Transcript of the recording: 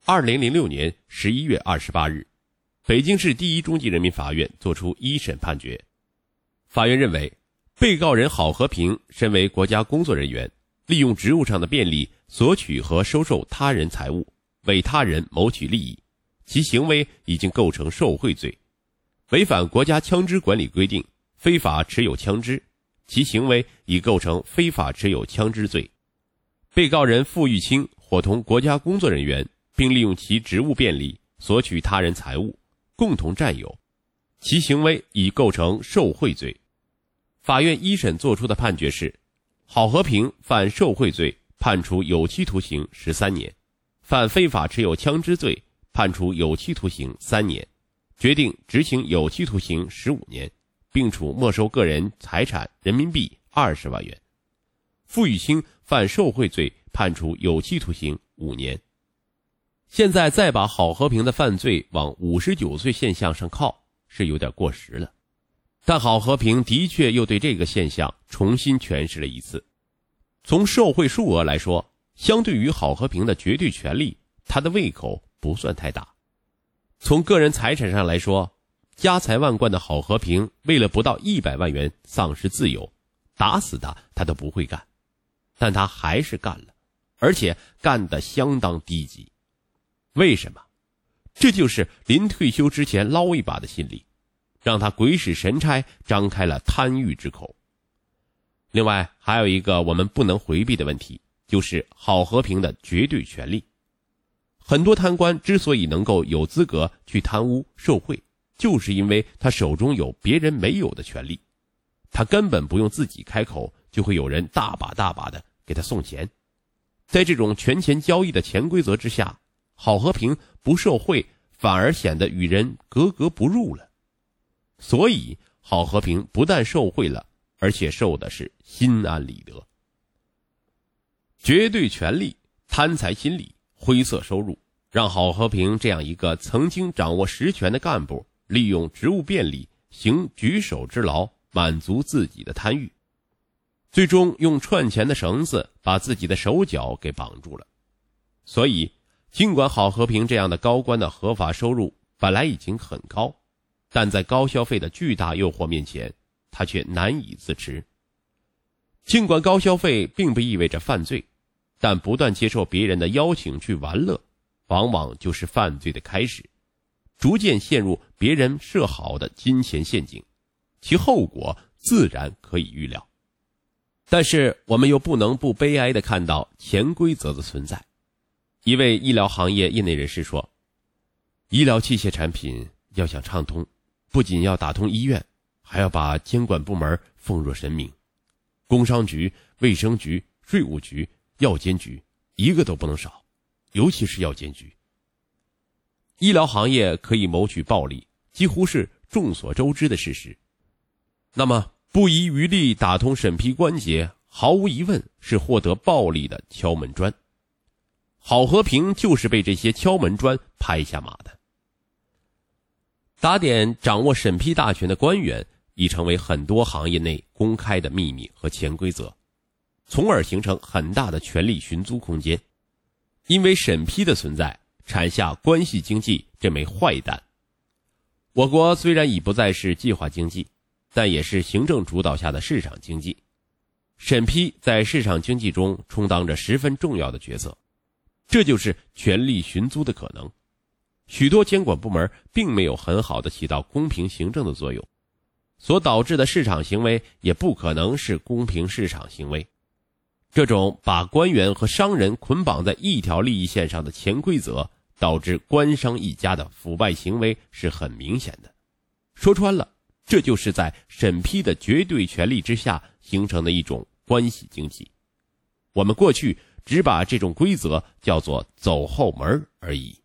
2006年11月28日，北京市第一中级人民法院作出一审判决。法院认为，被告人郝和平身为国家工作人员，利用职务上的便利索取和收受他人财物，为他人谋取利益，其行为已经构成受贿罪，违反国家枪支管理规定，非法持有枪支，其行为已构成非法持有枪支罪。被告人傅玉清伙同国家工作人员，并利用其职务便利索取他人财物，共同占有，其行为已构成受贿罪。法院一审作出的判决是，郝和平犯受贿罪，判处有期徒刑13年，犯非法持有枪支罪，判处有期徒刑3年，决定执行有期徒刑15年，并处没收个人财产人民币20万元。傅玉清犯受贿罪，判处有期徒刑5年。现在再把郝和平的犯罪往59岁现象上靠，是有点过时了。但郝和平的确又对这个现象重新诠释了一次。从受贿数额来说，相对于郝和平的绝对权利，他的胃口不算太大。从个人财产上来说，家财万贯的郝和平为了不到100万元丧失自由，打死他都不会干，但他还是干了，而且干得相当低级。为什么？这就是临退休之前捞一把的心理，让他鬼使神差张开了贪欲之口。另外还有一个我们不能回避的问题，就是郝和平的绝对权利。很多贪官之所以能够有资格去贪污受贿，就是因为他手中有别人没有的权利，他根本不用自己开口，就会有人大把大把的给他送钱。在这种权钱交易的潜规则之下，郝和平不受贿反而显得与人格格不入了。所以郝和平不但受贿了，而且受的是心安理得。绝对权力、贪财心理、灰色收入，让郝和平这样一个曾经掌握实权的干部，利用职务便利，行举手之劳，满足自己的贪欲，最终用串钱的绳子把自己的手脚给绑住了。所以尽管郝和平这样的高官的合法收入本来已经很高，但在高消费的巨大诱惑面前，他却难以自持。尽管高消费并不意味着犯罪，但不断接受别人的邀请去玩乐，往往就是犯罪的开始，逐渐陷入别人设好的金钱陷阱，其后果自然可以预料。但是我们又不能不悲哀地看到潜规则的存在。一位医疗行业业内人士说，医疗器械产品要想畅通，不仅要打通医院，还要把监管部门奉若神明，工商局、卫生局、税务局、药监局一个都不能少，尤其是药监局。医疗行业可以谋取暴利，几乎是众所周知的事实。那么不遗余力打通审批关节，毫无疑问是获得暴利的敲门砖。郝和平就是被这些敲门砖拍下马的。打点掌握审批大权的官员已成为很多行业内公开的秘密和潜规则，从而形成很大的权力寻租空间。因为审批的存在，产下关系经济这枚坏蛋。我国虽然已不再是计划经济，但也是行政主导下的市场经济。审批在市场经济中充当着十分重要的角色，这就是权力寻租的可能。许多监管部门并没有很好的起到公平行政的作用，所导致的市场行为也不可能是公平市场行为。这种把官员和商人捆绑在一条利益线上的潜规则，导致官商一家的腐败行为是很明显的。说穿了，这就是在审批的绝对权力之下形成的一种关系经济。我们过去只把这种规则叫做走后门而已。